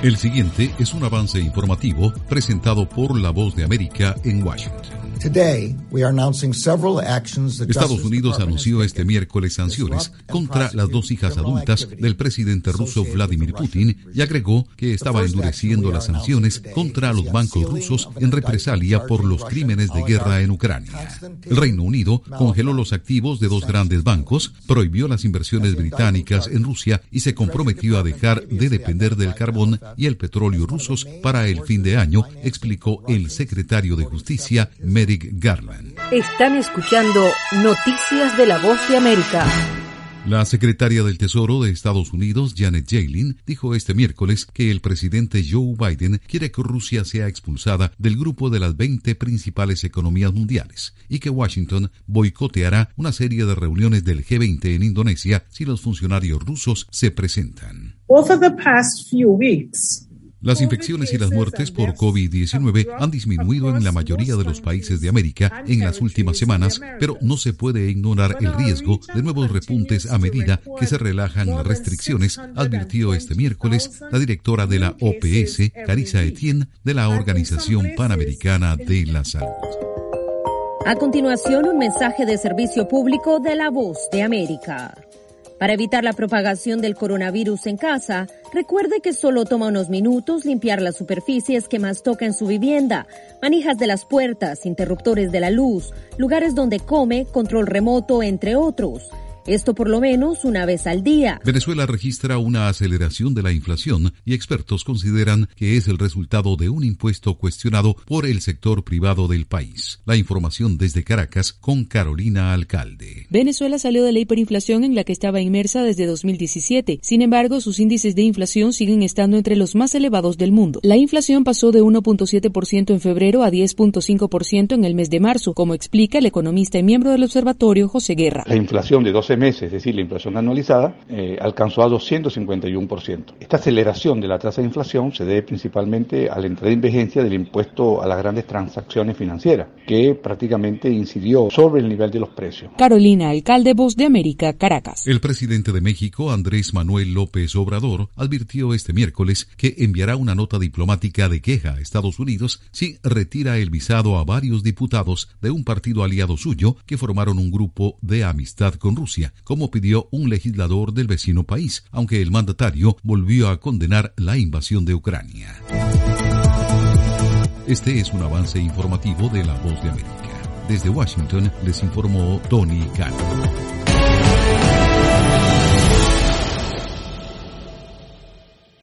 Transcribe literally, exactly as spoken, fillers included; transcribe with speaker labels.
Speaker 1: El siguiente es un avance informativo presentado por La Voz de América en Washington. Estados Unidos anunció este miércoles sanciones contra las dos hijas adultas del presidente ruso Vladimir Putin y agregó que estaba endureciendo las sanciones contra los bancos rusos en represalia por los crímenes de guerra en Ucrania. El Reino Unido congeló los activos de dos grandes bancos, prohibió las inversiones británicas en Rusia y se comprometió a dejar de depender del carbón y el petróleo rusos para el fin de año, explicó el secretario de Justicia, Merrick Garland.
Speaker 2: Están escuchando Noticias de La Voz de América.
Speaker 1: La secretaria del Tesoro de Estados Unidos, Janet Yellen, dijo este miércoles que el presidente Joe Biden quiere que Rusia sea expulsada del grupo de las veinte principales economías mundiales y que Washington boicoteará una serie de reuniones del G veinte en Indonesia si los funcionarios rusos se presentan.
Speaker 3: Over the past few weeks,
Speaker 1: Las infecciones y las muertes por COVID diecinueve han disminuido en la mayoría de los países de América en las últimas semanas, pero no se puede ignorar el riesgo de nuevos repuntes a medida que se relajan las restricciones, advirtió este miércoles la directora de la O P S, Carissa Etienne, de la Organización Panamericana de la Salud.
Speaker 2: A continuación, un mensaje de servicio público de La Voz de América. Para evitar la propagación del coronavirus en casa, recuerde que solo toma unos minutos limpiar las superficies que más toca en su vivienda, manijas de las puertas, interruptores de la luz, lugares donde come, control remoto, entre otros. Esto por lo menos una vez al día.
Speaker 1: Venezuela registra una aceleración de la inflación y expertos consideran que es el resultado de un impuesto cuestionado por el sector privado del país. La información desde Caracas con Carolina Alcalde.
Speaker 4: Venezuela salió de la hiperinflación en la que estaba inmersa desde dos mil diecisiete. Sin embargo, sus índices de inflación siguen estando entre los más elevados del mundo. La inflación pasó de uno punto siete por ciento en febrero a diez punto cinco por ciento en el mes de marzo, como explica el economista y miembro del observatorio José Guerra.
Speaker 5: La inflación de doce meses, es decir, la inflación anualizada, eh, alcanzó a doscientos cincuenta y uno por ciento. Esta aceleración de la tasa de inflación se debe principalmente a la entrada en vigencia del impuesto a las grandes transacciones financieras, que prácticamente incidió sobre el nivel de los precios.
Speaker 4: Carolina Alcalde, Voz de América, Caracas.
Speaker 1: El presidente de México, Andrés Manuel López Obrador, advirtió este miércoles que enviará una nota diplomática de queja a Estados Unidos si retira el visado a varios diputados de un partido aliado suyo que formaron un grupo de amistad con Rusia, como pidió un legislador del vecino país, aunque el mandatario volvió a condenar la invasión de Ucrania. Este es un avance informativo de La Voz de América. Desde Washington les informó Tony Cano.